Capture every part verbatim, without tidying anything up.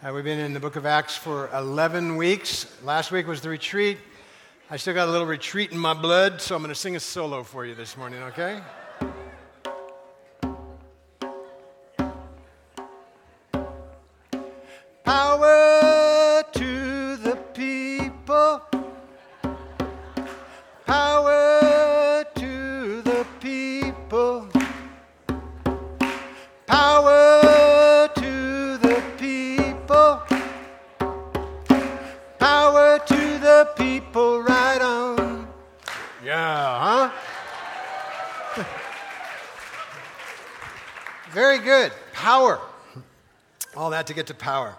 Uh, we've been in the book of Acts for eleven weeks. Last week was the retreat. I still got a little retreat in my blood, so I'm going to sing a solo for you this morning, okay? Power to the people. Power to the people. Power to the people. Power to the people, right on. Yeah, huh? Very good. Power. All that to get to power.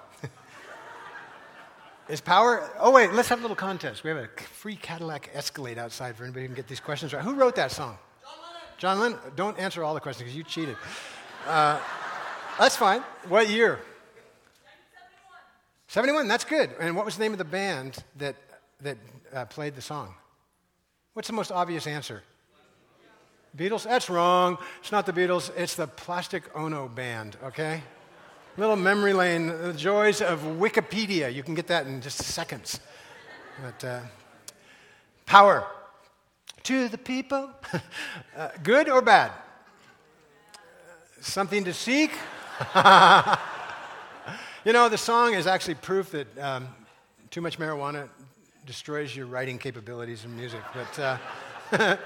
Is power... Oh, wait, let's have a little contest. We have a free Cadillac Escalade outside for anybody who can get these questions right. Who wrote that song? John Lennon. John Lennon? Don't answer all the questions because you cheated. Uh, that's fine. What year? seventy-one. That's good. And what was the name of the band that that uh, played the song? What's the most obvious answer? Beatles? That's wrong. It's not the Beatles. It's the Plastic Ono Band, okay? Little memory lane, the joys of Wikipedia. You can get that in just seconds. But uh, power to the people. uh, good or bad? Something to seek? You know, the song is actually proof that um, too much marijuana destroys your writing capabilities in music. But uh,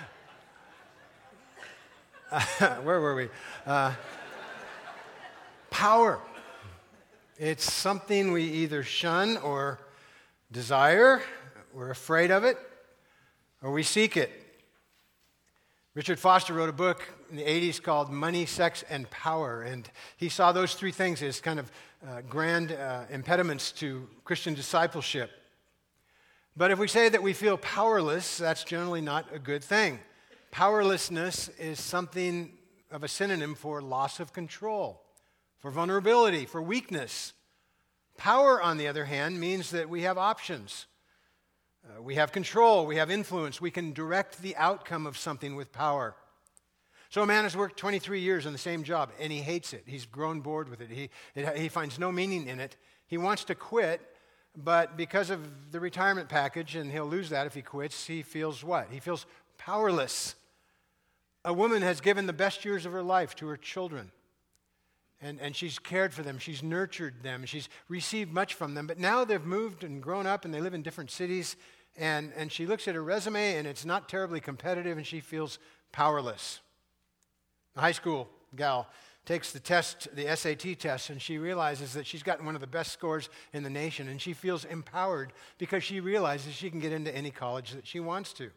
where were we? Uh, Power. It's something we either shun or desire, we're afraid of it, or we seek it. Richard Foster wrote a book in the eighties called Money, Sex, and Power, and he saw those three things as kind of uh, grand uh, impediments to Christian discipleship. But if we say that we feel powerless, that's generally not a good thing. Powerlessness is something of a synonym for loss of control, for vulnerability, for weakness. Power, on the other hand, means that we have options. Uh, we have control, we have influence, we can direct the outcome of something with power. So a man has worked twenty-three years in the same job, and he hates it. He's grown bored with it. He, it, he finds no meaning in it. He wants to quit, but because of the retirement package, and he'll lose that if he quits, he feels what? He feels powerless. A woman has given the best years of her life to her children. And, and she's cared for them, she's nurtured them, she's received much from them. But now they've moved and grown up and they live in different cities. And, and she looks at her resume and it's not terribly competitive and she feels powerless. A high school gal takes the test, the S A T test, and she realizes that she's gotten one of the best scores in the nation. And she feels empowered because she realizes she can get into any college that she wants to.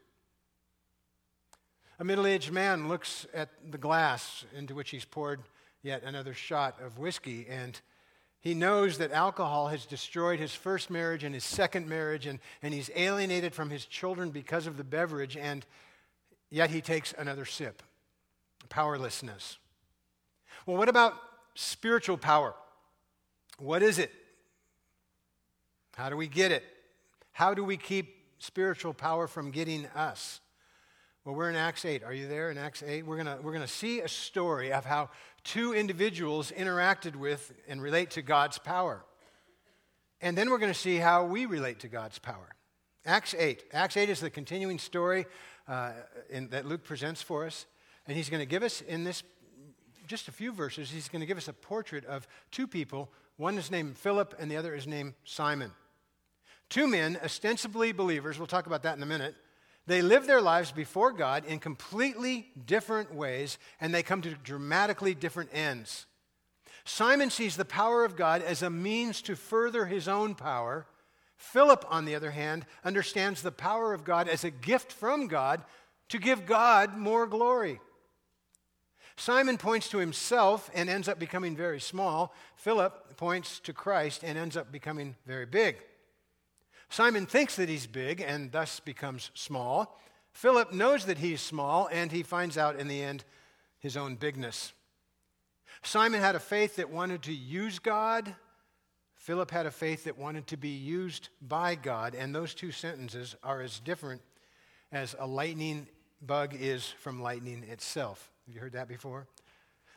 A middle-aged man looks at the glass into which he's poured yet another shot of whiskey, and he knows that alcohol has destroyed his first marriage and his second marriage, and, and he's alienated from his children because of the beverage, and yet he takes another sip. Powerlessness. Well, what about spiritual power? What is it? How do we get it? How do we keep spiritual power from getting us? Well, we're in Acts eight. Are you there in Acts eight? We're going we're gonna see a story of how two individuals interacted with and relate to God's power. And then we're going to see how we relate to God's power. Acts eight. Acts eight is the continuing story uh, in, that Luke presents for us. And he's going to give us in this, just a few verses, he's going to give us a portrait of two people. One is named Philip and the other is named Simon. Two men, ostensibly believers, we'll talk about that in a minute. They live their lives before God in completely different ways, and they come to dramatically different ends. Simon sees the power of God as a means to further his own power. Philip, on the other hand, understands the power of God as a gift from God to give God more glory. Simon points to himself and ends up becoming very small. Philip points to Christ and ends up becoming very big. Simon thinks that he's big and thus becomes small. Philip knows that he's small and he finds out in the end his own bigness. Simon had a faith that wanted to use God. Philip had a faith that wanted to be used by God. And those two sentences are as different as a lightning bug is from lightning itself. Have you heard that before?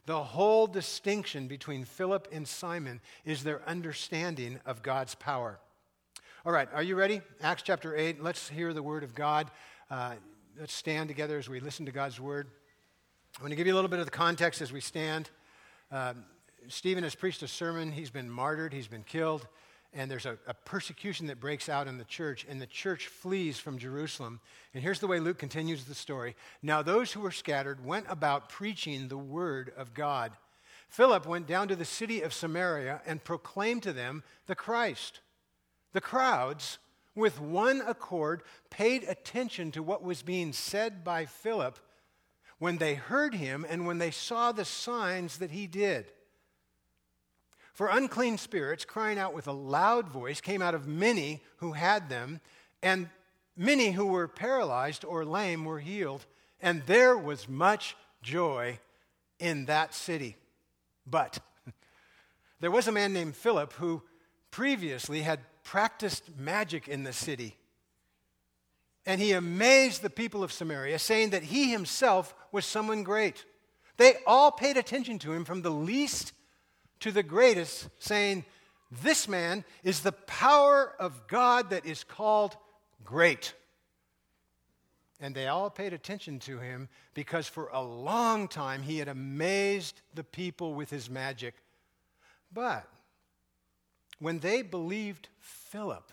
The whole distinction between Philip and Simon is their understanding of God's power. All right, are you ready? Acts chapter eight, let's hear the word of God. Uh, let's stand together as we listen to God's word. I'm going to give you a little bit of the context as we stand. Um, Stephen has preached a sermon. He's been martyred. He's been killed. And there's a, a persecution that breaks out in the church, and the church flees from Jerusalem. And here's the way Luke continues the story. Now those who were scattered went about preaching the word of God. Philip went down to the city of Samaria and proclaimed to them the Christ. The crowds, with one accord, paid attention to what was being said by Philip when they heard him and when they saw the signs that he did. For unclean spirits, crying out with a loud voice, came out of many who had them, and many who were paralyzed or lame were healed. And there was much joy in that city. But there was a man named Philip who previously had practiced magic in the city. And he amazed the people of Samaria, saying that he himself was someone great. They all paid attention to him, from the least to the greatest, saying, "This man is the power of God that is called great." And they all paid attention to him because for a long time he had amazed the people with his magic. But when they believed Philip,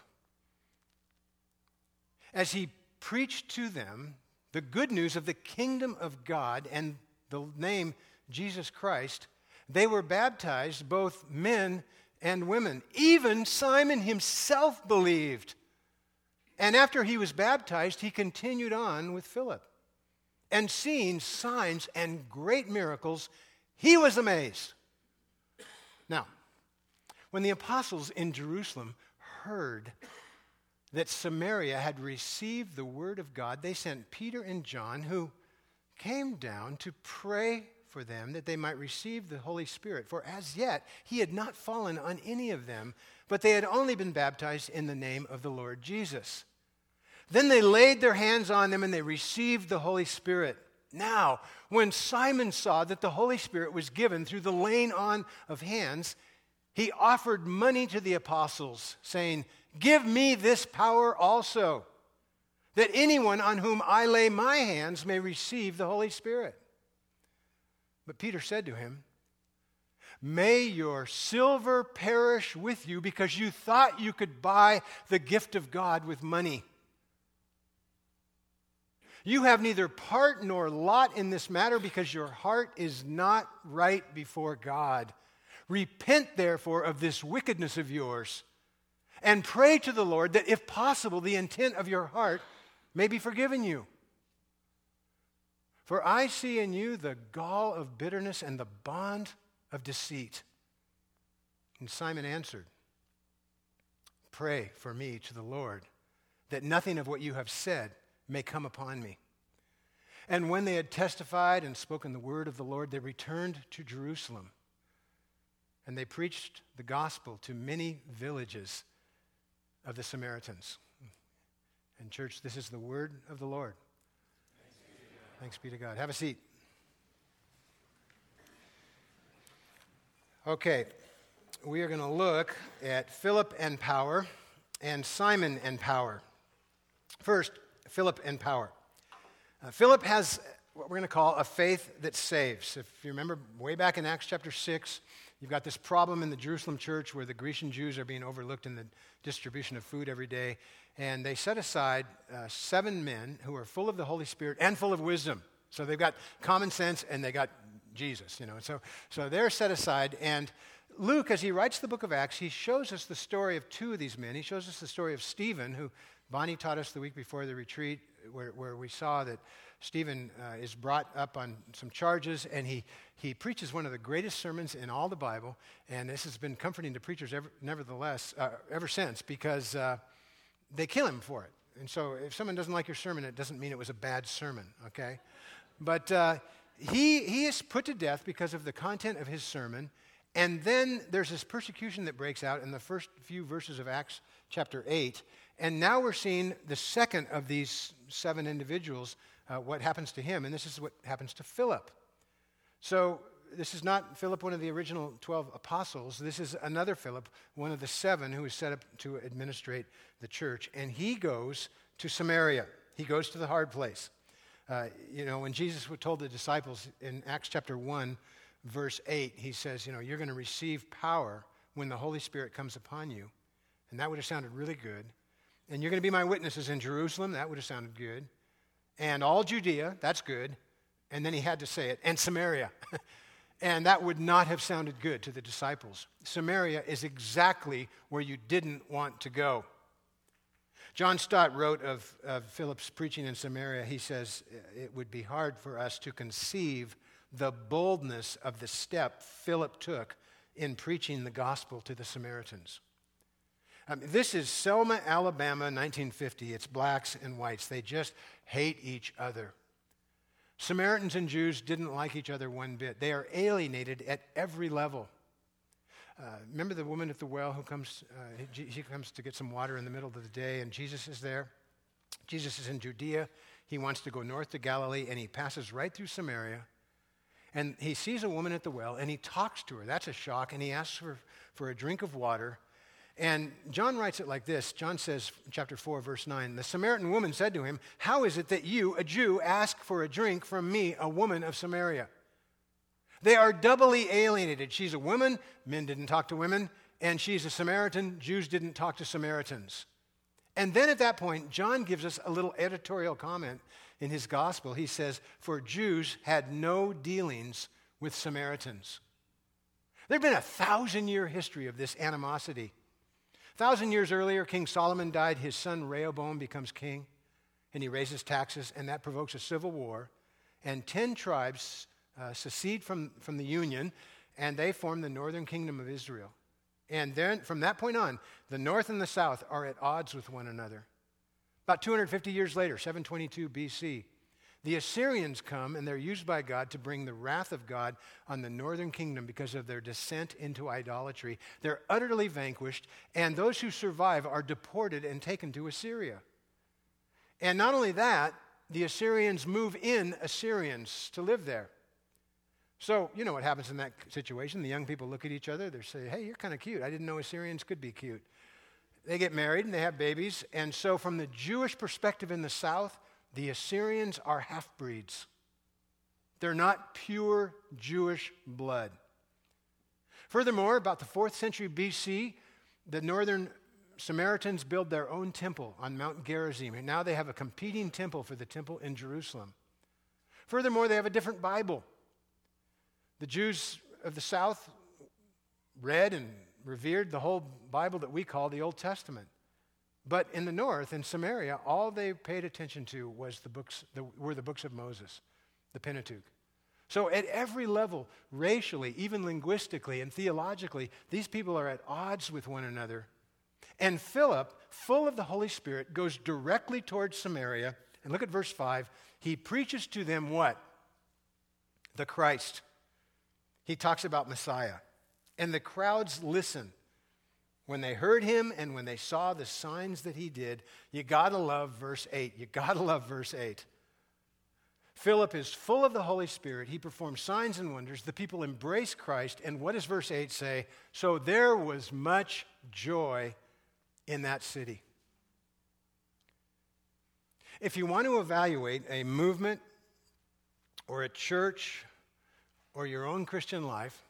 as he preached to them the good news of the kingdom of God and the name Jesus Christ, they were baptized, both men and women. Even Simon himself believed. And after he was baptized, he continued on with Philip. And seeing signs and great miracles, he was amazed. Now, when the apostles in Jerusalem heard that Samaria had received the word of God, they sent Peter and John, who came down to pray for them that they might receive the Holy Spirit. For as yet he had not fallen on any of them, but they had only been baptized in the name of the Lord Jesus. Then they laid their hands on them and they received the Holy Spirit. Now, when Simon saw that the Holy Spirit was given through the laying on of hands, he offered money to the apostles, saying, "Give me this power also, that anyone on whom I lay my hands may receive the Holy Spirit." But Peter said to him, "May your silver perish with you, because you thought you could buy the gift of God with money. You have neither part nor lot in this matter, because your heart is not right before God. Repent, therefore, of this wickedness of yours, and pray to the Lord that, if possible, the intent of your heart may be forgiven you. For I see in you the gall of bitterness and the bond of deceit." And Simon answered, "Pray for me to the Lord, that nothing of what you have said may come upon me." And when they had testified and spoken the word of the Lord, they returned to Jerusalem. And they preached the gospel to many villages of the Samaritans. And church, this is the word of the Lord. Thanks be to God. Have a seat. Okay, we are going to look at Philip and power and Simon and power. First, Philip and power. Uh, Philip has what we're going to call a faith that saves. If you remember way back in Acts chapter six, you've got this problem in the Jerusalem church where the Grecian Jews are being overlooked in the distribution of food every day. And they set aside uh, seven men who are full of the Holy Spirit and full of wisdom. So they've got common sense and they got Jesus, you know. So, so they're set aside. And Luke, as he writes the book of Acts, he shows us the story of two of these men. He shows us the story of Stephen, who Bonnie taught us the week before the retreat, where, where we saw that Stephen uh, is brought up on some charges, and he, he preaches one of the greatest sermons in all the Bible. And this has been comforting to preachers ever, nevertheless, uh, ever since, because uh, they kill him for it. And so if someone doesn't like your sermon, it doesn't mean it was a bad sermon, okay? But uh, he, he is put to death because of the content of his sermon. And then there's this persecution that breaks out in the first few verses of Acts chapter eight. And now we're seeing the second of these seven individuals, uh, what happens to him. And this is what happens to Philip. So this is not Philip, one of the original twelve apostles. This is another Philip, one of the seven who is set up to administrate the church. And he goes to Samaria. He goes to the hard place. Uh, you know, when Jesus told the disciples in Acts chapter one, verse eight, he says, you know, you're going to receive power when the Holy Spirit comes upon you. And that would have sounded really good. And you're going to be my witnesses in Jerusalem. That would have sounded good. And all Judea. That's good. And then he had to say it. And Samaria. And that would not have sounded good to the disciples. Samaria is exactly where you didn't want to go. John Stott wrote of, of Philip's preaching in Samaria, he says, it would be hard for us to conceive the boldness of the step Philip took in preaching the gospel to the Samaritans. Um, this is Selma, Alabama, nineteen fifty. It's blacks and whites. They just hate each other. Samaritans and Jews didn't like each other one bit. They are alienated at every level. Uh, remember the woman at the well who comes, uh, he, he comes to get some water in the middle of the day, and Jesus is there. Jesus is in Judea. He wants to go north to Galilee, and he passes right through Samaria. And he sees a woman at the well, and he talks to her. That's a shock, and he asks her for a drink of water. And John writes it like this. John says, chapter four, verse nine, the Samaritan woman said to him, how is it that you, a Jew, ask for a drink from me, a woman of Samaria? They are doubly alienated. She's a woman, men didn't talk to women, and she's a Samaritan, Jews didn't talk to Samaritans. And then at that point, John gives us a little editorial comment in his gospel. He says, for Jews had no dealings with Samaritans. There had been a thousand-year history of this animosity. A thousand years earlier, King Solomon died. His son Rehoboam becomes king, and he raises taxes, and that provokes a civil war. And ten tribes uh, secede from, from the Union, and they form the northern kingdom of Israel. And then, from that point on, the north and the south are at odds with one another. About two hundred fifty years later, seven twenty-two B C, the Assyrians come, and they're used by God to bring the wrath of God on the northern kingdom because of their descent into idolatry. They're utterly vanquished, and those who survive are deported and taken to Assyria. And not only that, the Assyrians move in Assyrians to live there. So, you know what happens in that situation. The young people look at each other. They say, hey, you're kind of cute. I didn't know Assyrians could be cute. They get married, and they have babies. And so from the Jewish perspective in the south, the Assyrians are half-breeds. They're not pure Jewish blood. Furthermore, about the fourth century B C, the northern Samaritans build their own temple on Mount Gerizim, and now they have a competing temple for the temple in Jerusalem. Furthermore, they have a different Bible. The Jews of the south read and revered the whole Bible that we call the Old Testament. But in the north, in Samaria, all they paid attention to was the books, the, were the books of Moses, the Pentateuch. So at every level, racially, even linguistically and theologically, these people are at odds with one another. And Philip, full of the Holy Spirit, goes directly towards Samaria. And look at verse five. He preaches to them what? The Christ. He talks about Messiah. And the crowds listen. When they heard him and when they saw the signs that he did, you gotta love verse eight. You gotta love verse eight. Philip is full of the Holy Spirit. He performs signs and wonders. The people embrace Christ. And what does verse eight say? So there was much joy in that city. If you want to evaluate a movement or a church or your own Christian life,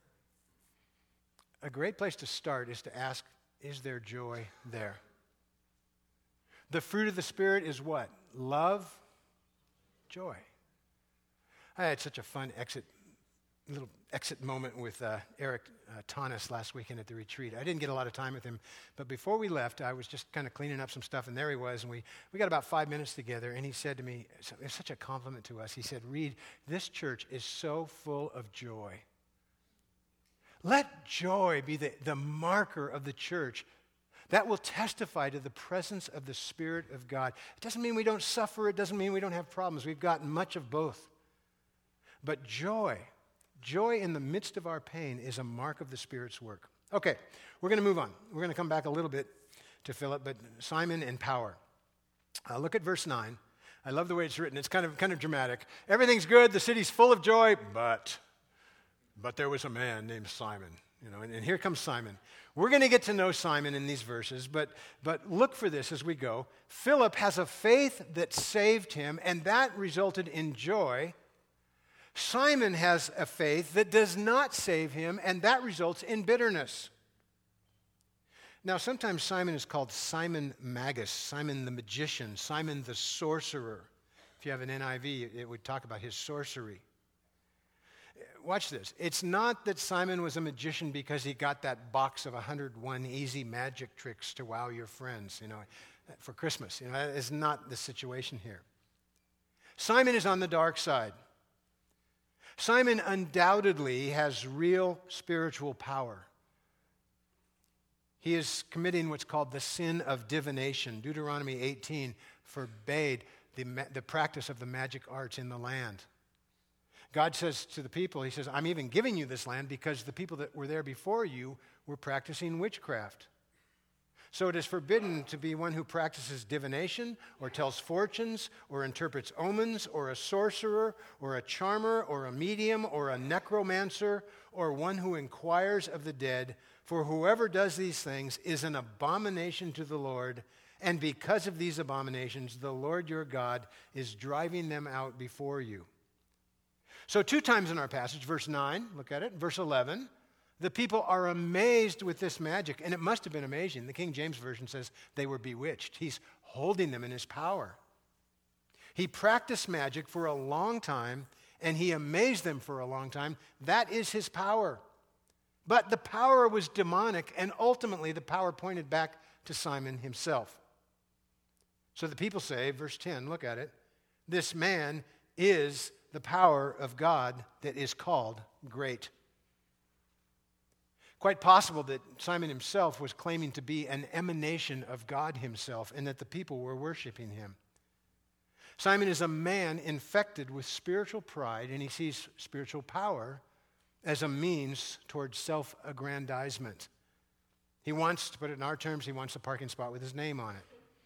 a great place to start is to ask, is there joy there? The fruit of the Spirit is what? Love, joy. I had such a fun exit, little exit moment with uh, Eric uh, Tanis last weekend at the retreat. I didn't get a lot of time with him, but before we left, I was just kind of cleaning up some stuff, and there he was, and we, we got about five minutes together, and he said to me, it's such a compliment to us, he said, Reed, this church is so full of joy. Let joy be the, the marker of the church. That will testify to the presence of the Spirit of God. It doesn't mean we don't suffer. It doesn't mean we don't have problems. We've got much of both. But joy, joy in the midst of our pain is a mark of the Spirit's work. Okay, we're going to move on. We're going to come back a little bit to Philip, but Simon and power. Uh, look at verse nine. I love the way it's written. It's kind of, kind of dramatic. Everything's good. The city's full of joy, but... But there was a man named Simon, you know, and, and here comes Simon. We're going to get to know Simon in these verses, but, but look for this as we go. Philip has a faith that saved him, and that resulted in joy. Simon has a faith that does not save him, and that results in bitterness. Now, sometimes Simon is called Simon Magus, Simon the magician, Simon the sorcerer. If you have an N I V, it would talk about his sorcery. Watch this. It's not that Simon was a magician because he got that box of one hundred one easy magic tricks to wow your friends, you know, for Christmas. You know, that is not the situation here. Simon is on the dark side. Simon undoubtedly has real spiritual power. He is committing what's called the sin of divination. Deuteronomy eighteen forbade the, the practice of the magic arts in the land. God says to the people, he says, I'm even giving you this land because the people that were there before you were practicing witchcraft. So it is forbidden to be one who practices divination or tells fortunes or interprets omens or a sorcerer or a charmer or a medium or a necromancer or one who inquires of the dead. For whoever does these things is an abomination to the Lord, and because of these abominations, the Lord your God is driving them out before you. So two times in our passage, verse nine, look at it, verse eleven, the people are amazed with this magic, and it must have been amazing. The King James Version says they were bewitched. He's holding them in his power. He practiced magic for a long time, and he amazed them for a long time. That is his power. But the power was demonic, and ultimately the power pointed back to Simon himself. So the people say, verse ten, look at it, this man is the power of God that is called great. Quite possible that Simon himself was claiming to be an emanation of God himself and that the people were worshiping him. Simon is a man infected with spiritual pride, and he sees spiritual power as a means towards self-aggrandizement. He wants, to put it in our terms, he wants a parking spot with his name on it.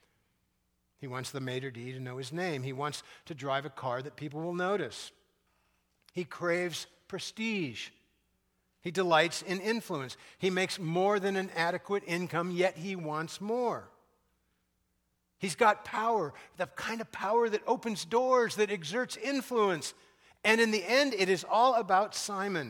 He wants the maitre d' to know his name. He wants to drive a car that people will notice. He craves prestige. He delights in influence. He makes more than an adequate income, yet he wants more. He's got power, the kind of power that opens doors, that exerts influence. And in the end, it is all about Simon.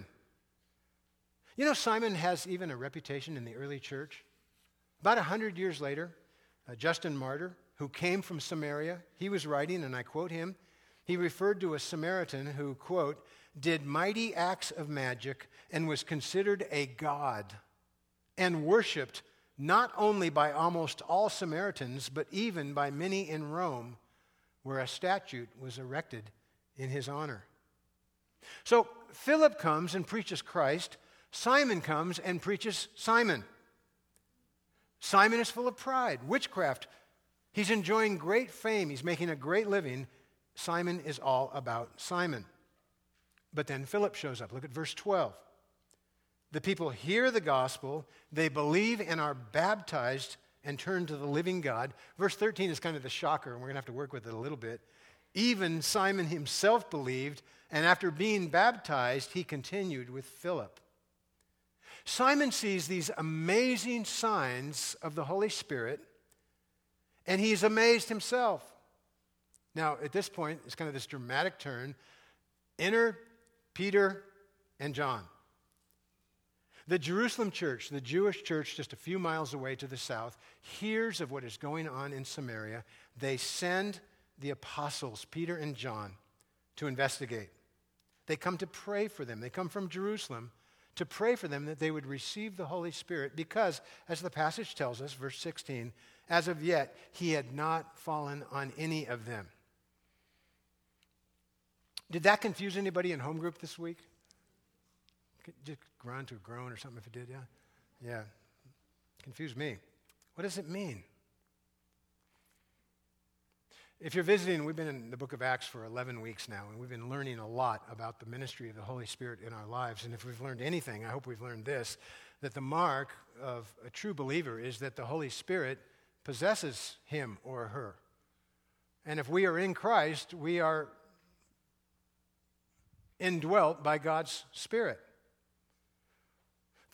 You know, Simon has even a reputation in the early church. About a hundred years later, uh, Justin Martyr, who came from Samaria, he was writing, and I quote him, he referred to a Samaritan who, quote, did mighty acts of magic and was considered a god and worshipped not only by almost all Samaritans, but even by many in Rome, where a statue was erected in his honor. So Philip comes and preaches Christ. Simon comes and preaches Simon. Simon is full of pride, witchcraft. He's enjoying great fame. He's making a great living. Simon is all about Simon. But then Philip shows up. Look at verse twelve. The people hear the gospel, they believe and are baptized and turn to the living God. Verse thirteen is kind of the shocker, and we're going to have to work with it a little bit. Even Simon himself believed, and after being baptized, he continued with Philip. Simon sees these amazing signs of the Holy Spirit, and he's amazed himself. Now, at this point, it's kind of this dramatic turn. Enter Peter and John. The Jerusalem church, the Jewish church just a few miles away to the south, hears of what is going on in Samaria. They send the apostles, Peter and John, to investigate. They come to pray for them. They come from Jerusalem to pray for them that they would receive the Holy Spirit because, as the passage tells us, verse sixteen, as of yet, he had not fallen on any of them. Did that confuse anybody in home group this week? Just grunt or groan or something if it did, yeah? Yeah. Confused me. What does it mean? If you're visiting, we've been in the book of Acts for eleven weeks now, and we've been learning a lot about the ministry of the Holy Spirit in our lives. And if we've learned anything, I hope we've learned this, that the mark of a true believer is that the Holy Spirit possesses him or her. And if we are in Christ, we are indwelt by God's Spirit.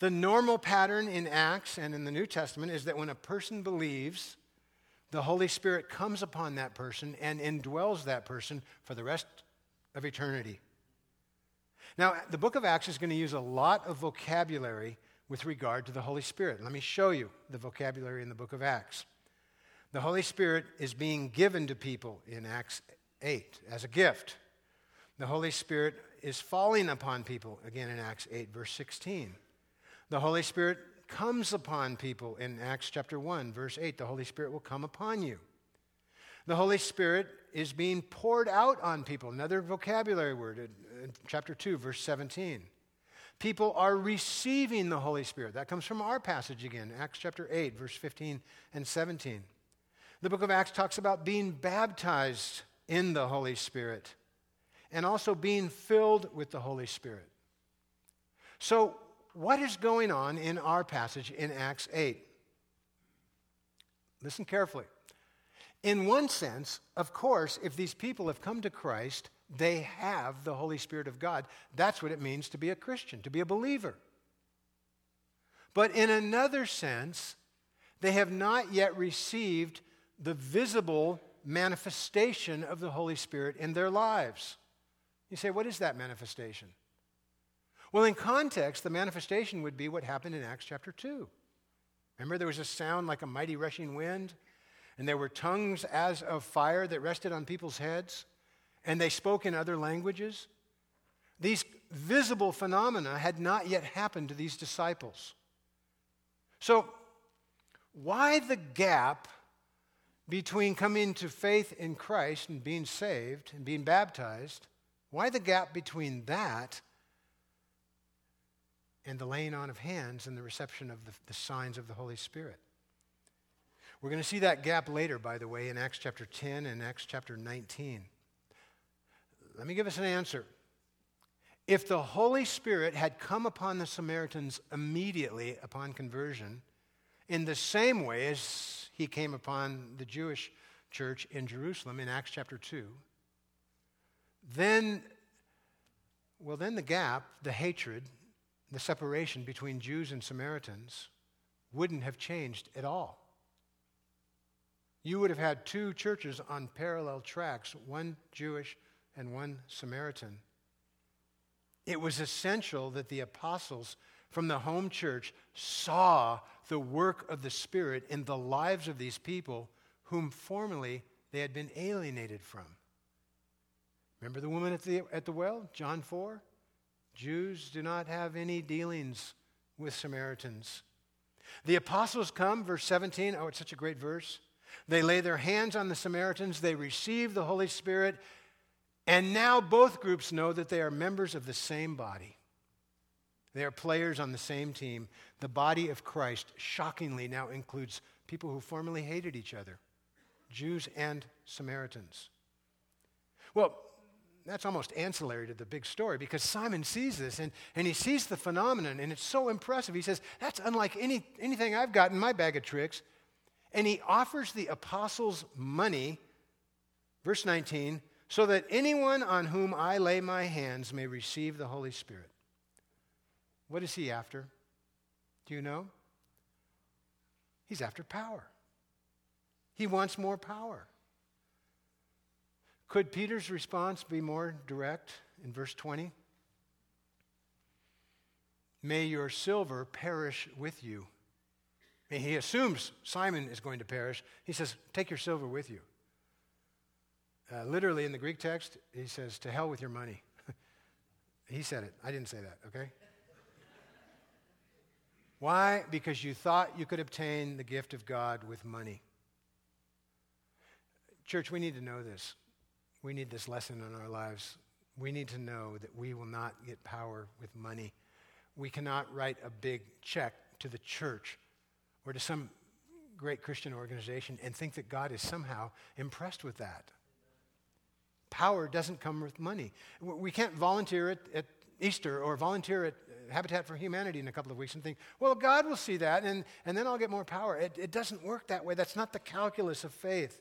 The normal pattern in Acts and in the New Testament is that when a person believes, the Holy Spirit comes upon that person and indwells that person for the rest of eternity. Now, the book of Acts is going to use a lot of vocabulary with regard to the Holy Spirit. Let me show you the vocabulary in the book of Acts. The Holy Spirit is being given to people in Acts eight as a gift. The Holy Spirit is falling upon people, again in Acts eight, verse sixteen. The Holy Spirit comes upon people in Acts chapter one, verse eight. The Holy Spirit will come upon you. The Holy Spirit is being poured out on people. Another vocabulary word in chapter two, verse seventeen. People are receiving the Holy Spirit. That comes from our passage again, Acts chapter eight, verse fifteen and seventeen. The book of Acts talks about being baptized in the Holy Spirit and also being filled with the Holy Spirit. So, what is going on in our passage in Acts eight? Listen carefully. In one sense, of course, if these people have come to Christ, they have the Holy Spirit of God. That's what it means to be a Christian, to be a believer. But in another sense, they have not yet received the visible manifestation of the Holy Spirit in their lives. You say, what is that manifestation? Well, in context, the manifestation would be what happened in Acts chapter two. Remember, there was a sound like a mighty rushing wind, and there were tongues as of fire that rested on people's heads, and they spoke in other languages. These visible phenomena had not yet happened to these disciples. So, why the gap between coming to faith in Christ and being saved and being baptized? Why the gap between that and the laying on of hands and the reception of the, the signs of the Holy Spirit? We're going to see that gap later, by the way, in Acts chapter ten and Acts chapter nineteen. Let me give us an answer. If the Holy Spirit had come upon the Samaritans immediately upon conversion, in the same way as he came upon the Jewish church in Jerusalem in Acts chapter two, then, well, then the gap, the hatred, the separation between Jews and Samaritans wouldn't have changed at all. You would have had two churches on parallel tracks, one Jewish and one Samaritan. It was essential that the apostles from the home church saw the work of the Spirit in the lives of these people whom formerly they had been alienated from. Remember the woman at the, at the well, John four? Jews do not have any dealings with Samaritans. The apostles come, verse seventeen, oh, it's such a great verse. They lay their hands on the Samaritans, they receive the Holy Spirit, and now both groups know that they are members of the same body. They are players on the same team. The body of Christ, shockingly, now includes people who formerly hated each other, Jews and Samaritans. Well, that's almost ancillary to the big story because Simon sees this and, and he sees the phenomenon and it's so impressive. He says, that's unlike any, anything I've got in my bag of tricks. And he offers the apostles money, verse nineteen, so that anyone on whom I lay my hands may receive the Holy Spirit. What is he after? Do you know? He's after power. He wants more power. Could Peter's response be more direct in verse twenty? May your silver perish with you. And he assumes Simon is going to perish. He says, take your silver with you. Uh, literally in the Greek text, he says, to hell with your money. He said it. I didn't say that, okay? Why? Because you thought you could obtain the gift of God with money. Church, we need to know this. We need this lesson in our lives. We need to know that we will not get power with money. We cannot write a big check to the church or to some great Christian organization and think that God is somehow impressed with that. Power doesn't come with money. We can't volunteer at, at Easter or volunteer at Habitat for Humanity in a couple of weeks and think, well, God will see that and, and then I'll get more power. It, it doesn't work that way. That's not the calculus of faith.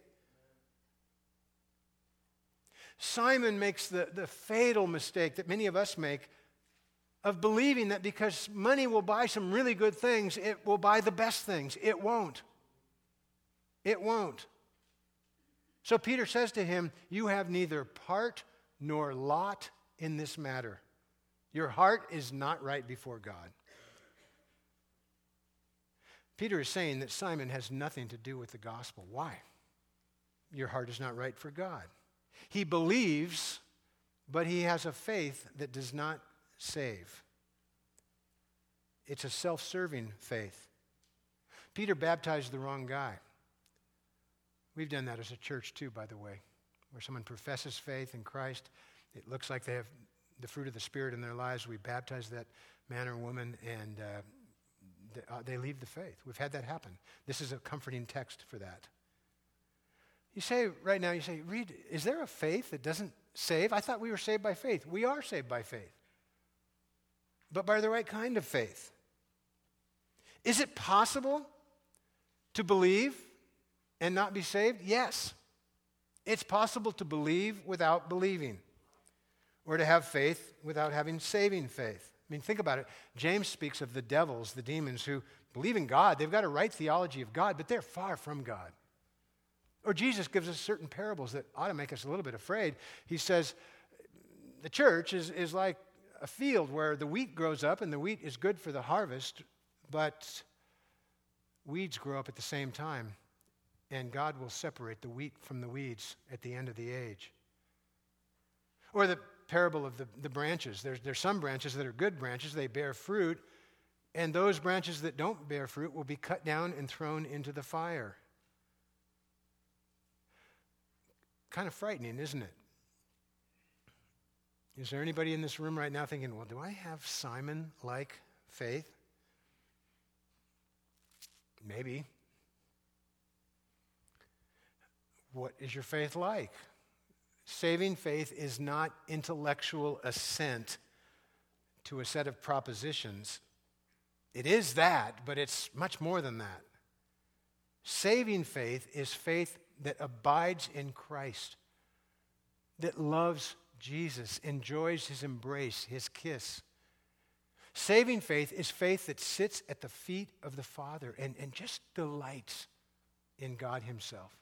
Simon makes the, the fatal mistake that many of us make of believing that because money will buy some really good things, it will buy the best things. It won't. It won't. So Peter says to him, you have neither part nor lot in this matter. Your heart is not right before God. Peter is saying that Simon has nothing to do with the gospel. Why? Your heart is not right for God. He believes, but he has a faith that does not save. It's a self-serving faith. Peter baptized the wrong guy. We've done that as a church too, by the way, where someone professes faith in Christ. It looks like they have the fruit of the Spirit in their lives. We baptize that man or woman, and uh, they, uh, they leave the faith. We've had that happen. This is a comforting text for that. You say right now, you say, Reed, is there a faith that doesn't save? I thought we were saved by faith. We are saved by faith, but by the right kind of faith. Is it possible to believe and not be saved? Yes. It's possible to believe without believing, or to have faith without having saving faith. I mean, think about it. James speaks of the devils, the demons, who believe in God. They've got a right theology of God, but they're far from God. Or Jesus gives us certain parables that ought to make us a little bit afraid. He says, the church is, is like a field where the wheat grows up, and the wheat is good for the harvest, but weeds grow up at the same time, and God will separate the wheat from the weeds at the end of the age. Or the parable of the, the branches. There's, there's some branches that are good branches. They bear fruit, and those branches that don't bear fruit will be cut down and thrown into the fire. Kind of frightening, isn't it? Is there anybody in this room right now thinking, well, do I have Simon-like faith? Maybe. What is your faith like? Saving faith is not intellectual assent to a set of propositions. It is that, but it's much more than that. Saving faith is faith that abides in Christ, that loves Jesus, enjoys his embrace, his kiss. Saving faith is faith that sits at the feet of the Father and, and just delights in God himself.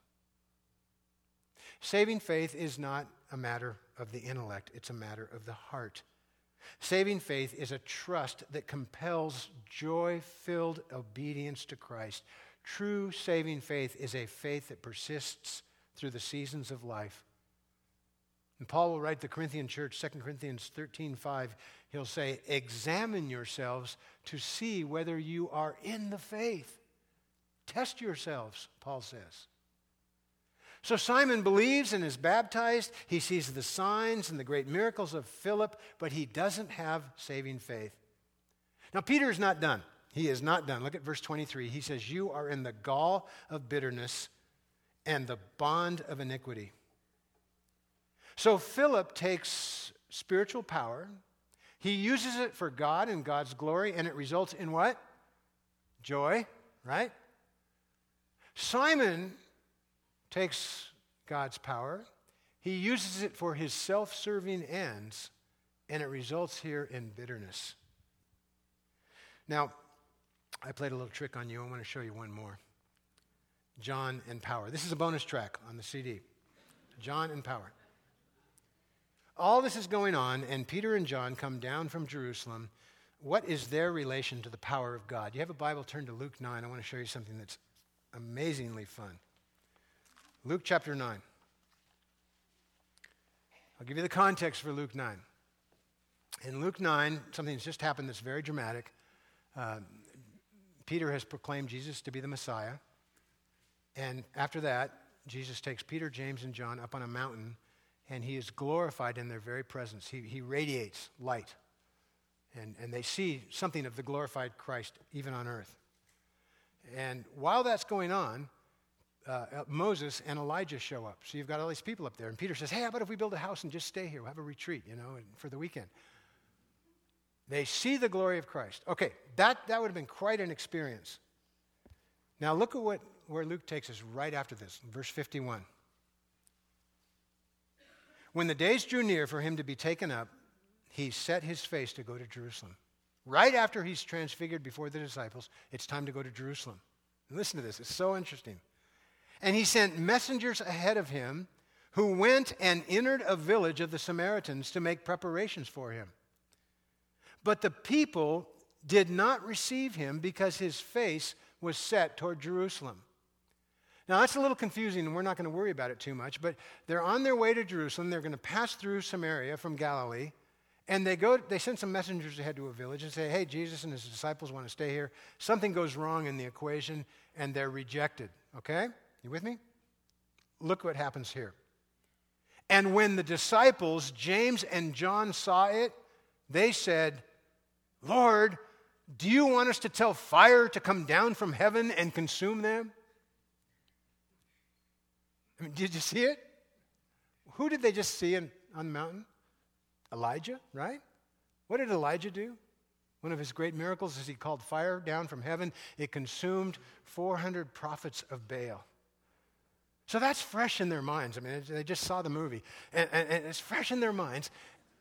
Saving faith is not a matter of the intellect, it's a matter of the heart. Saving faith is a trust that compels joy-filled obedience to Christ. True saving faith is a faith that persists through the seasons of life. And Paul will write the Corinthian church, Second Corinthians thirteen five, he'll say, examine yourselves to see whether you are in the faith. Test yourselves, Paul says. So Simon believes and is baptized. He sees the signs and the great miracles of Philip, but he doesn't have saving faith. Now, Peter is not done. He is not done. Look at verse twenty-three. He says, you are in the gall of bitterness and the bond of iniquity. So Philip takes spiritual power. He uses it for God and God's glory, and it results in what? Joy, right? Simon takes God's power. He uses it for his self-serving ends, and it results here in bitterness. Now, I played a little trick on you. I want to show you one more. John and power. This is a bonus track on the C D. John and power. All this is going on, and Peter and John come down from Jerusalem. What is their relation to the power of God? You have a Bible, turn to Luke nine. I want to show you something that's amazingly fun. Luke chapter nine. I'll give you the context for Luke nine. In Luke nine, something that's just happened that's very dramatic. Uh, Peter has proclaimed Jesus to be the Messiah. And after that, Jesus takes Peter, James, and John up on a mountain, and he is glorified in their very presence. He, he radiates light. And, and they see something of the glorified Christ even on earth. And while that's going on, uh, Moses and Elijah show up. So you've got all these people up there. And Peter says, hey, how about if we build a house and just stay here? We'll have a retreat, you know, for the weekend. They see the glory of Christ. Okay, that, that would have been quite an experience. Now look at what, where Luke takes us right after this, verse fifty-one. When the days drew near for him to be taken up, he set his face to go to Jerusalem. Right after he's transfigured before the disciples, it's time to go to Jerusalem. And listen to this, it's so interesting. And he sent messengers ahead of him who went and entered a village of the Samaritans to make preparations for him. But the people did not receive him because his face was set toward Jerusalem. Now, that's a little confusing, and we're not going to worry about it too much, but they're on their way to Jerusalem. They're going to pass through Samaria from Galilee, and they go. They send some messengers ahead to a village and say, hey, Jesus and his disciples want to stay here. Something goes wrong in the equation, and they're rejected. Okay? You with me? Look what happens here. And when the disciples, James and John, saw it, they said, Lord, do you want us to tell fire to come down from heaven and consume them? I mean, did you see it? Who did they just see in, on the mountain? Elijah, right? What did Elijah do? One of his great miracles is he called fire down from heaven. It consumed four hundred prophets of Baal. So that's fresh in their minds. I mean, they just saw the movie. And, and, and it's fresh in their minds.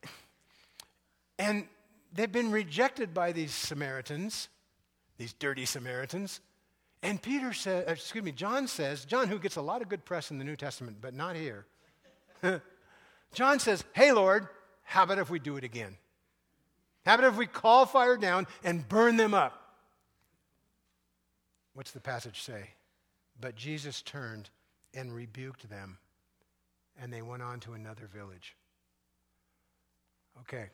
And they've been rejected by these Samaritans, these dirty Samaritans. And Peter says, excuse me, John says, John, who gets a lot of good press in the New Testament, but not here. John says, hey, Lord, how about if we do it again? How about if we call fire down and burn them up? What's the passage say? But Jesus turned and rebuked them, and they went on to another village. Okay.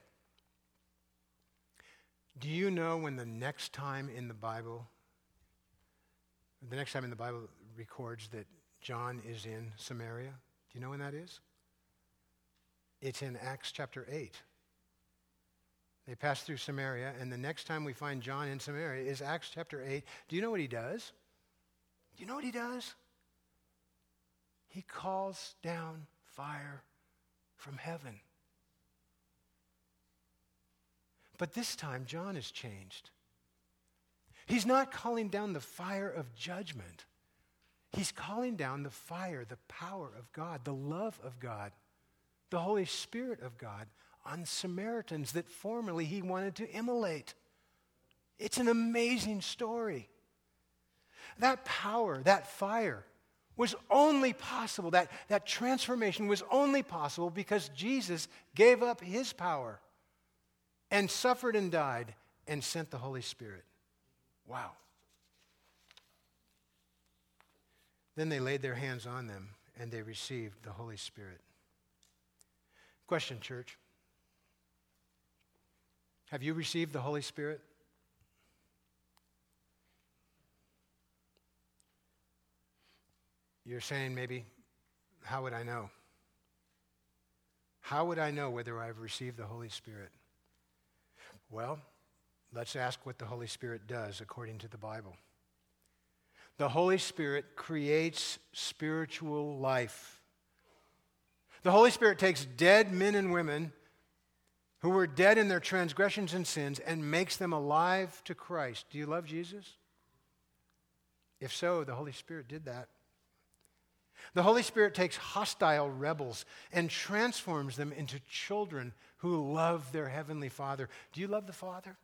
Do you know when the next time in the Bible, the next time in the Bible records that John is in Samaria? Do you know when that is? It's in Acts chapter eight. They pass through Samaria, and the next time we find John in Samaria is Acts chapter eight. Do you know what he does? Do you know what he does? He calls down fire from heaven. But this time, John has changed. He's not calling down the fire of judgment. He's calling down the fire, the power of God, the love of God, the Holy Spirit of God on Samaritans that formerly he wanted to immolate. It's an amazing story. That power, that fire, was only possible, that, that transformation was only possible because Jesus gave up his power and suffered and died and sent the Holy Spirit. Wow. Then they laid their hands on them and they received the Holy Spirit. Question, church. Have you received the Holy Spirit? You're saying maybe, how would I know? How would I know whether I've received the Holy Spirit? Well, let's ask what the Holy Spirit does according to the Bible. The Holy Spirit creates spiritual life. The Holy Spirit takes dead men and women who were dead in their transgressions and sins and makes them alive to Christ. Do you love Jesus? If so, the Holy Spirit did that. The Holy Spirit takes hostile rebels and transforms them into children who love their Heavenly Father. Do you love the Father?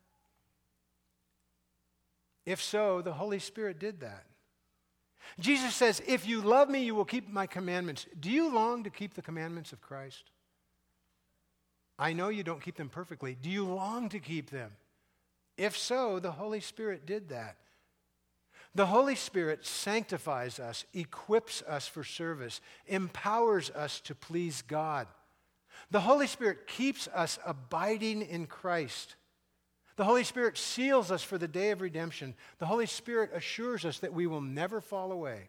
If so, the Holy Spirit did that. Jesus says, if you love me, you will keep my commandments. Do you long to keep the commandments of Christ? I know you don't keep them perfectly. Do you long to keep them? If so, the Holy Spirit did that. The Holy Spirit sanctifies us, equips us for service, empowers us to please God. The Holy Spirit keeps us abiding in Christ. The Holy Spirit seals us for the day of redemption. The Holy Spirit assures us that we will never fall away.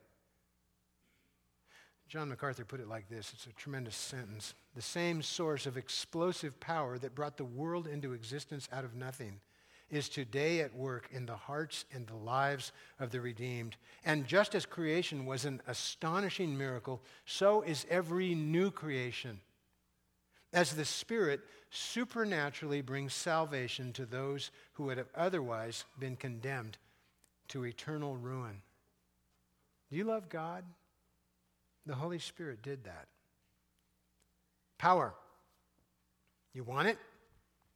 John MacArthur put it like this. It's a tremendous sentence. The same source of explosive power that brought the world into existence out of nothing is today at work in the hearts and the lives of the redeemed. And just as creation was an astonishing miracle, so is every new creation, as the Spirit supernaturally brings salvation to those who would have otherwise been condemned to eternal ruin. Do you love God? The Holy Spirit did that. Power. You want it?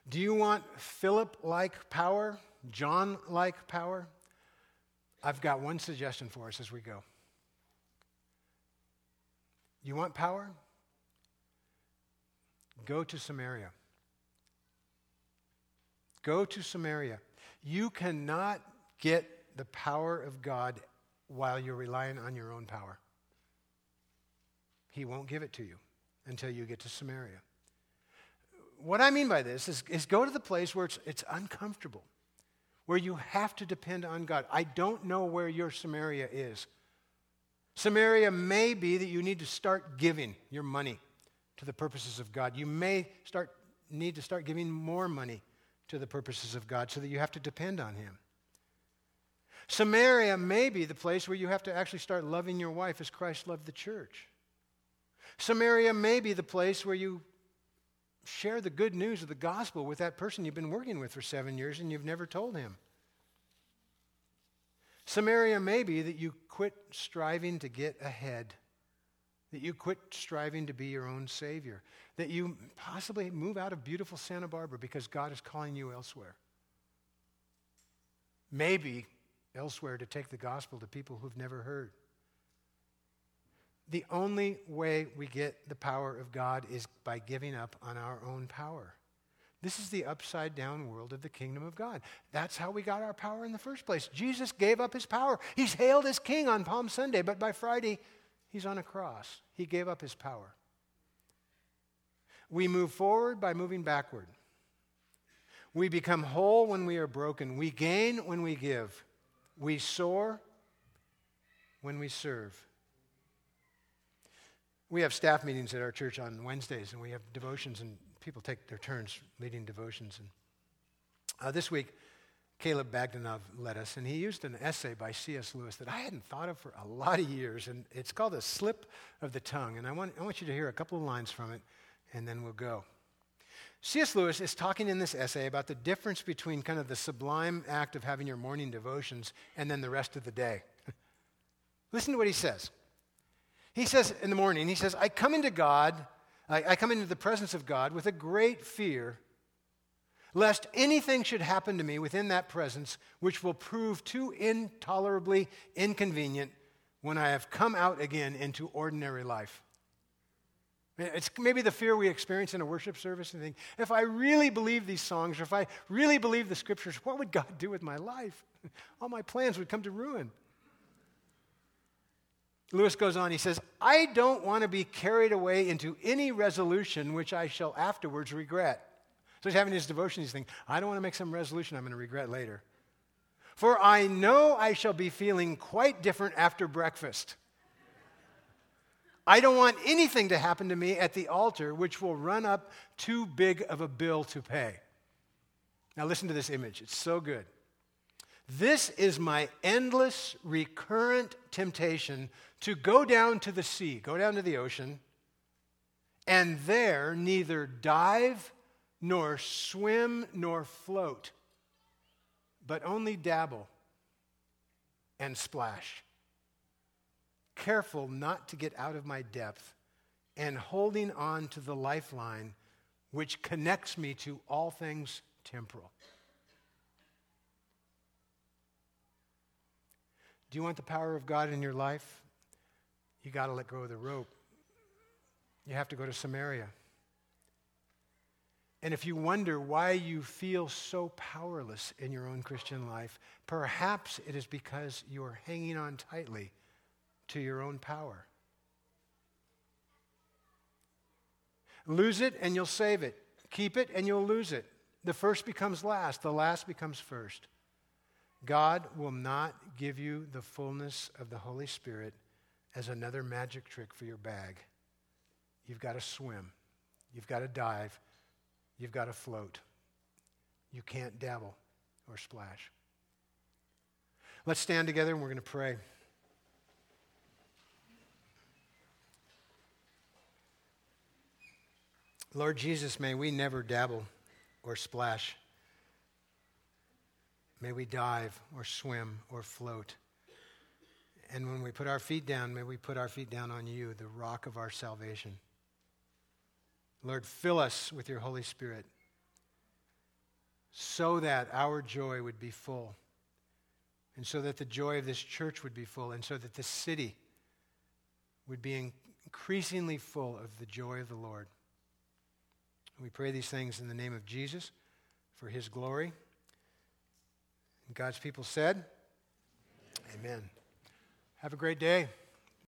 Do you want Philip-like power? John-like power? I've got one suggestion for us as we go. You want power? Go to Samaria. Go to Samaria. You cannot get the power of God while you're relying on your own power. He won't give it to you until you get to Samaria. What I mean by this is, is go to the place where it's, it's uncomfortable, where you have to depend on God. I don't know where your Samaria is. Samaria may be that you need to start giving your money to the purposes of God. You may start need to start giving more money to the purposes of God so that you have to depend on Him. Samaria may be the place where you have to actually start loving your wife as Christ loved the church. Samaria may be the place where you share the good news of the gospel with that person you've been working with for seven years and you've never told him. Samaria may be that you quit striving to get ahead, that you quit striving to be your own savior, that you possibly move out of beautiful Santa Barbara because God is calling you elsewhere. Maybe elsewhere to take the gospel to people who've never heard. The only way we get the power of God is by giving up on our own power. This is the upside down world of the kingdom of God. That's how we got our power in the first place. Jesus gave up his power. He's hailed as king on Palm Sunday, but by Friday, he's on a cross. He gave up his power. We move forward by moving backward. We become whole when we are broken. We gain when we give. We soar when we serve. We have staff meetings at our church on Wednesdays, and we have devotions, and people take their turns leading devotions. And uh, this week, Caleb Bagdanov led us, and he used an essay by C S Lewis that I hadn't thought of for a lot of years, and it's called A Slip of the Tongue. And I want, I want you to hear a couple of lines from it, and then we'll go. C S Lewis is talking in this essay about the difference between kind of the sublime act of having your morning devotions and then the rest of the day. Listen to what he says. He says in the morning, he says, I come into God, I, I come into the presence of God with a great fear, lest anything should happen to me within that presence which will prove too intolerably inconvenient when I have come out again into ordinary life. It's maybe the fear we experience in a worship service and think, if I really believe these songs, or if I really believe the scriptures, what would God do with my life? All my plans would come to ruin. Lewis goes on, he says, I don't want to be carried away into any resolution which I shall afterwards regret. So he's having his devotion, he's thinking, I don't want to make some resolution I'm going to regret later. For I know I shall be feeling quite different after breakfast. I don't want anything to happen to me at the altar which will run up too big of a bill to pay. Now listen to this image. It's so good. This is my endless, recurrent temptation to go down to the sea, go down to the ocean, and there neither dive nor swim nor float, but only dabble and splash. Careful not to get out of my depth and holding on to the lifeline which connects me to all things temporal. Do you want the power of God in your life? You got to let go of the rope. You have to go to Samaria. And if you wonder why you feel so powerless in your own Christian life, perhaps it is because you are hanging on tightly to your own power. Lose it and you'll save it. Keep it and you'll lose it. The first becomes last. The last becomes first. God will not give you the fullness of the Holy Spirit as another magic trick for your bag. You've got to swim. You've got to dive. You've got to float. You can't dabble or splash. Let's stand together and we're going to pray. Lord Jesus, may we never dabble or splash. May we dive or swim or float. And when we put our feet down, may we put our feet down on you, the rock of our salvation. Lord, fill us with your Holy Spirit. so that our joy would be full, and so that the joy of this church would be full, and so that this city would be increasingly full of the joy of the Lord. We pray these things in the name of Jesus for his glory. And God's people said, Amen. Amen. Have a great day.